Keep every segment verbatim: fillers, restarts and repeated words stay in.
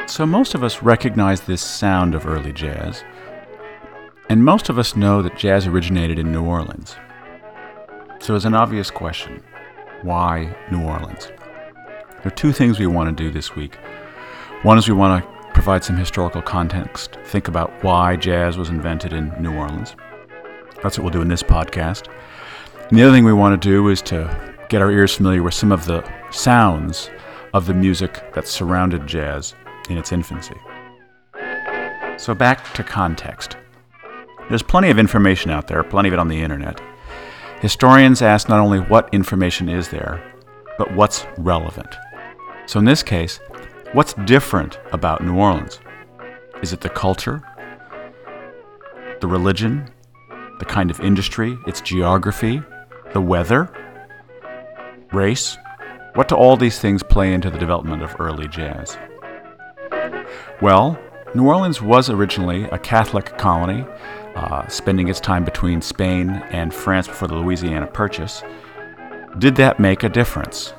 So most of us recognize this sound of early jazz, and most of us know that jazz originated in New Orleans. So it's an obvious question, why New Orleans? There are two things we want to do this week. One is we want to provide some historical context, think about why jazz was invented in New Orleans. That's what we'll do in this podcast. And the other thing we want to do is to get our ears familiar with some of the sounds of the music that surrounded jazz in its infancy. So back to context. There's plenty of information out there, plenty of it on the internet. Historians ask not only what information is there, but what's relevant. So in this case, what's different about New Orleans? Is it the culture, the religion, the kind of industry, its geography, the weather, race? What do all these things play into the development of early jazz? Well, New Orleans was originally a Catholic colony, uh, spending its time between Spain and France before the Louisiana Purchase. Did that make a difference?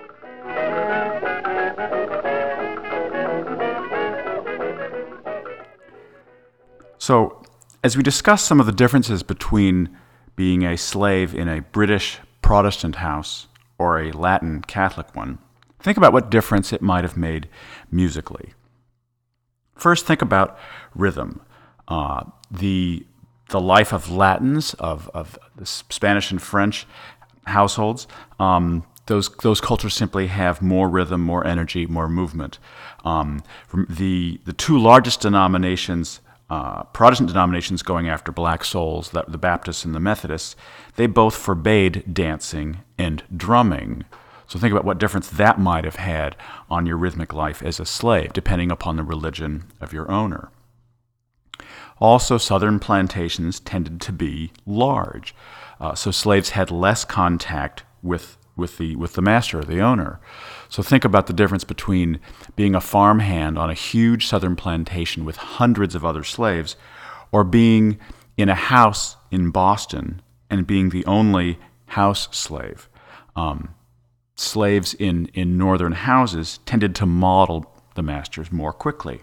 So, as we discuss some of the differences between being a slave in a British Protestant house or a Latin Catholic one, think about what difference it might have made musically. First, think about rhythm. Uh, the the life of Latins, of, of the Spanish and French households, um, those those cultures simply have more rhythm, more energy, more movement. Um, the the two largest denominations, uh, Protestant denominations going after black souls, the, the Baptists and the Methodists, they both forbade dancing and drumming. So think about what difference that might have had on your rhythmic life as a slave, depending upon the religion of your owner. Also, southern plantations tended to be large, uh, so slaves had less contact with with the with the master or the owner. So think about the difference between being a farmhand on a huge southern plantation with hundreds of other slaves, or being in a house in Boston and being the only house slave. Um, Slaves in, in northern houses tended to model the masters more quickly.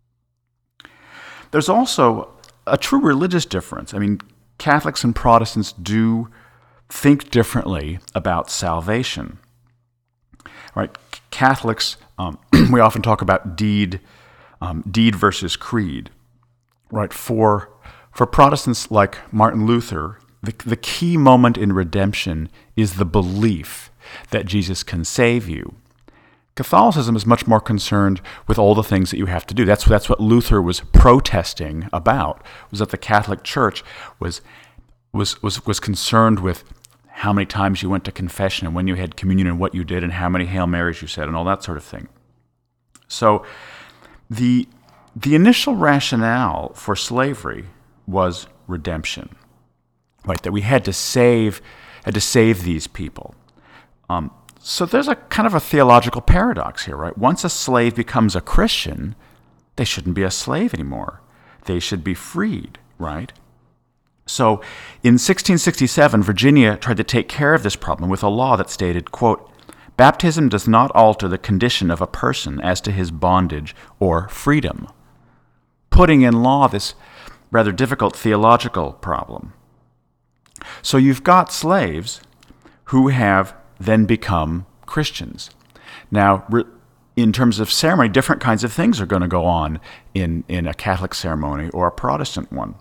There's also a true religious difference. I mean, Catholics and Protestants do think differently about salvation. Right? Catholics, um, we often talk about deed, um, deed versus creed. Right? For for Protestants like Martin Luther, the, the key moment in redemption is the belief that Jesus can save you. Catholicism is much more concerned with all the things that you have to do. That's that's what Luther was protesting about, was that the Catholic Church was was was was concerned with how many times you went to confession and when you had communion and what you did and how many Hail Marys you said and all that sort of thing. So the the initial rationale for slavery was redemption. Right, that we had to save had to save these people. Um, so there's a kind of a theological paradox here, right? Once a slave becomes a Christian, they shouldn't be a slave anymore. They should be freed, right? So in sixteen sixty-seven, Virginia tried to take care of this problem with a law that stated, quote, "Baptism does not alter the condition of a person as to his bondage or freedom," putting in law this rather difficult theological problem. So you've got slaves who have then become Christians. Now, in terms of ceremony, different kinds of things are going to go on in, in a Catholic ceremony or a Protestant one.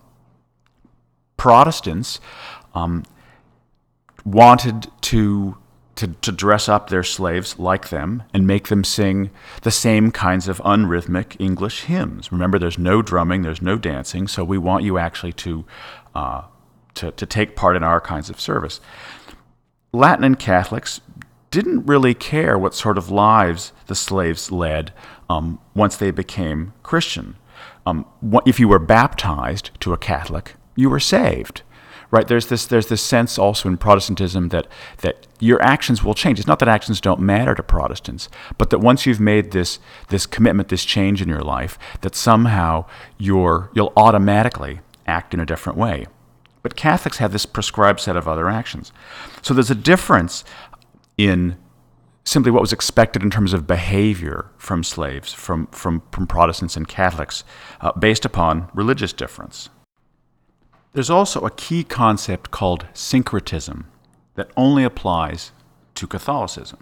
Protestants um, wanted to, to, to dress up their slaves like them and make them sing the same kinds of unrhythmic English hymns. Remember, there's no drumming, there's no dancing, so we want you actually to, uh, to, to take part in our kinds of service. Latin and Catholics didn't really care what sort of lives the slaves led um, once they became Christian. Um, if you were baptized to a Catholic, you were saved. Right? There's this there's this sense also in Protestantism that that your actions will change. It's not that actions don't matter to Protestants, but that once you've made this this commitment, this change in your life, that somehow you're you'll automatically act in a different way. But Catholics have this prescribed set of other actions. So there's a difference in simply what was expected in terms of behavior from slaves, from, from, from Protestants and Catholics, uh, based upon religious difference. There's also a key concept called syncretism that only applies to Catholicism.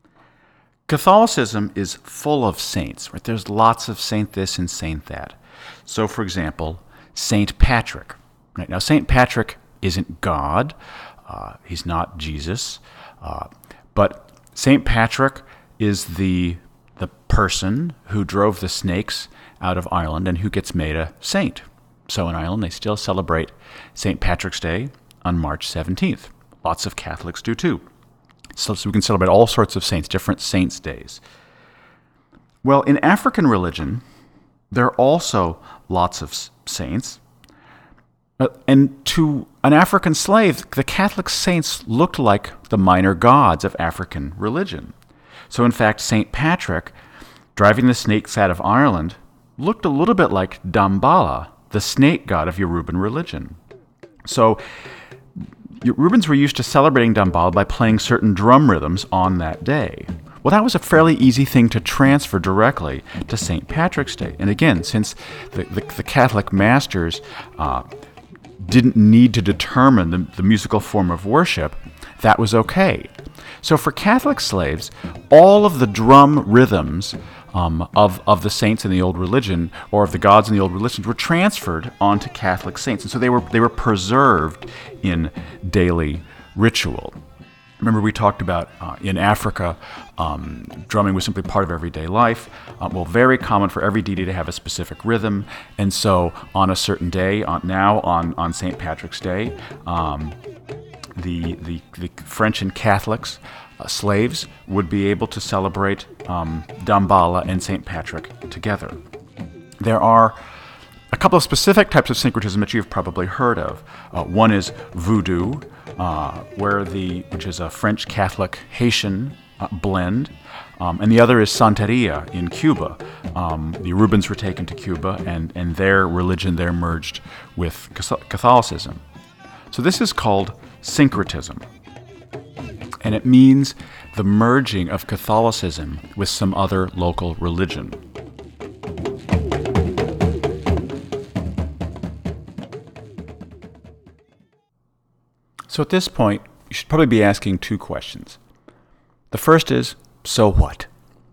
Catholicism is full of saints, right? There's lots of saint this and saint that. So, for example, Saint Patrick. Right? Now, Saint Patrick isn't God. Uh, he's not Jesus. Uh, but Saint Patrick is the, the person who drove the snakes out of Ireland and who gets made a saint. So in Ireland, they still celebrate Saint Patrick's Day on March seventeenth. Lots of Catholics do too. So, so we can celebrate all sorts of saints, different saints' days. Well, in African religion, there are also lots of saints. Uh, and to an African slave, the Catholic saints looked like the minor gods of African religion. So in fact, Saint Patrick, driving the snakes out of Ireland, looked a little bit like Damballa, the snake god of Yoruban religion. So Yorubans were used to celebrating Damballa by playing certain drum rhythms on that day. Well, that was a fairly easy thing to transfer directly to Saint Patrick's Day. And again, since the, the, the Catholic masters uh, didn't need to determine the, the musical form of worship, that was okay. So for Catholic slaves, all of the drum rhythms um, of, of the saints in the old religion, or of the gods in the old religions, were transferred onto Catholic saints. And so they were, they were preserved in daily ritual. Remember, we talked about uh, in Africa, um, drumming was simply part of everyday life. Uh, well, very common for every deity to have a specific rhythm. And so on a certain day, on, now on, on Saint Patrick's Day, um, the, the, the French and Catholics, uh, slaves, would be able to celebrate um, Damballa and Saint Patrick together. There are a couple of specific types of syncretism that you've probably heard of. Uh, one is voodoo, uh, where the which is a French Catholic Haitian uh, blend, um, and the other is Santeria in Cuba. Um, the Yorubans were taken to Cuba, and, and their religion there merged with Catholicism. So this is called syncretism, and it means the merging of Catholicism with some other local religion. So at this point, you should probably be asking two questions. The first is, so what?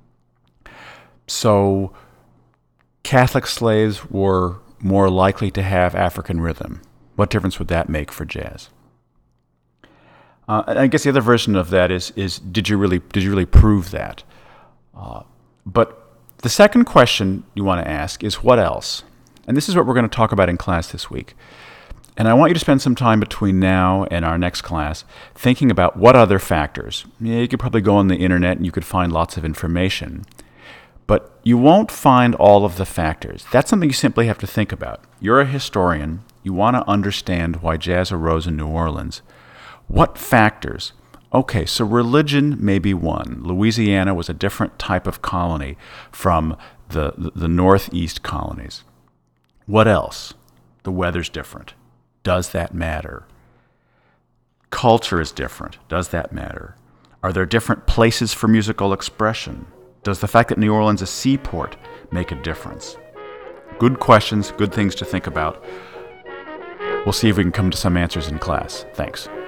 So Catholic slaves were more likely to have African rhythm. What difference would that make for jazz? Uh, and I guess the other version of that is, is did you really did you really prove that? Uh, but the second question you want to ask is what else? And this is what we're going to talk about in class this week. And I want you to spend some time between now and our next class thinking about what other factors. Yeah, you could probably go on the internet and you could find lots of information. But you won't find all of the factors. That's something you simply have to think about. You're a historian. You want to understand why jazz arose in New Orleans. What factors? Okay, so religion may be one. Louisiana was a different type of colony from the, the, the Northeast colonies. What else? The weather's different. Does that matter? Culture is different. Does that matter? Are there different places for musical expression? Does the fact that New Orleans is a seaport make a difference? Good questions, good things to think about. We'll see if we can come to some answers in class. Thanks.